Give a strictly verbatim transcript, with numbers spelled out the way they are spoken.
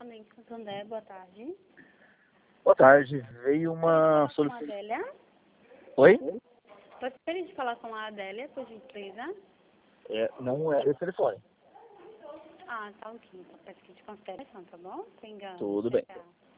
Amém, Santander, boa tarde. Boa tarde. Veio uma Com a solicitação. Adélia. Oi? Gostaria de falar com a Adélia, por gentileza. É, não é esse telefone. Ah, tá ok. Então, peço que de consideração, tá bom? Tenha... Tudo bem. Tchau.